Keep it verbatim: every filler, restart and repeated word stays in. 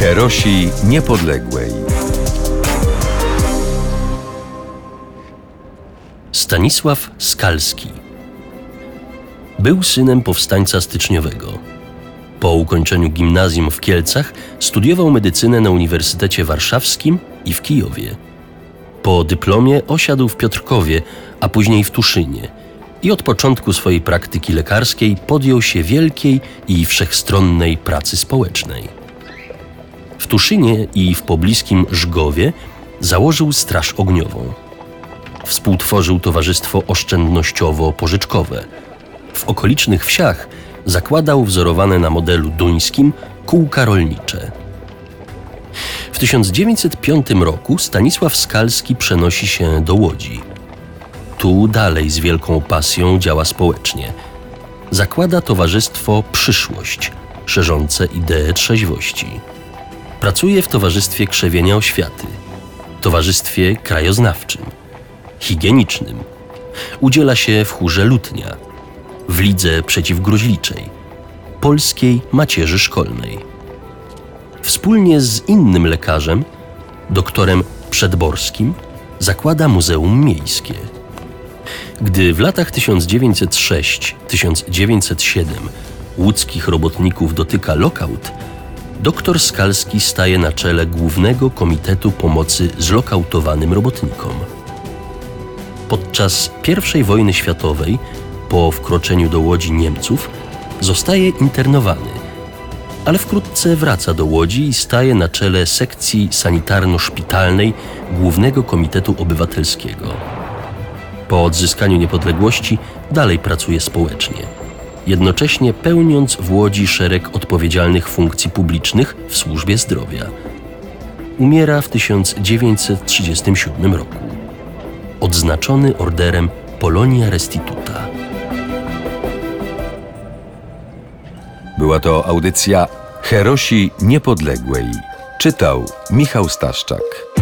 Herosi Niepodległej. Stanisław Skalski był synem powstańca styczniowego. Po ukończeniu gimnazjum w Kielcach studiował medycynę na Uniwersytecie Warszawskim i w Kijowie. Po dyplomie osiadł w Piotrkowie, a później w Tuszynie i od początku swojej praktyki lekarskiej podjął się wielkiej i wszechstronnej pracy społecznej. W Tuszynie i w pobliskim Żgowie założył Straż Ogniową. Współtworzył Towarzystwo Oszczędnościowo-Pożyczkowe. W okolicznych wsiach zakładał wzorowane na modelu duńskim kółka rolnicze. W tysiąc dziewięćset piątym roku Stanisław Skalski przenosi się do Łodzi. Tu dalej z wielką pasją działa społecznie. Zakłada Towarzystwo Przyszłość, szerzące ideę trzeźwości. Pracuje w Towarzystwie Krzewienia Oświaty, Towarzystwie Krajoznawczym, Higienicznym. Udziela się w chórze Lutnia, w Lidze Przeciwgruźliczej, Polskiej Macierzy Szkolnej. Wspólnie z innym lekarzem, doktorem Przedborskim, zakłada Muzeum Miejskie. Gdy w latach tysiąc dziewięćset szóstym do tysiąc dziewięćset siódmego łódzkich robotników dotyka lokaut, doktor Skalski staje na czele Głównego Komitetu Pomocy Zlokautowanym Robotnikom. Podczas pierwszej wojny światowej, po wkroczeniu do Łodzi Niemców, zostaje internowany, ale wkrótce wraca do Łodzi i staje na czele sekcji sanitarno-szpitalnej Głównego Komitetu Obywatelskiego. Po odzyskaniu niepodległości dalej pracuje społecznie, jednocześnie pełniąc w Łodzi szereg odpowiedzialnych funkcji publicznych w służbie zdrowia. Umiera w tysiąc dziewięćset trzydziestym siódmym roku. Odznaczony orderem Polonia Restituta. Była to audycja Herosi Niepodległej. Czytał Michał Staszczak.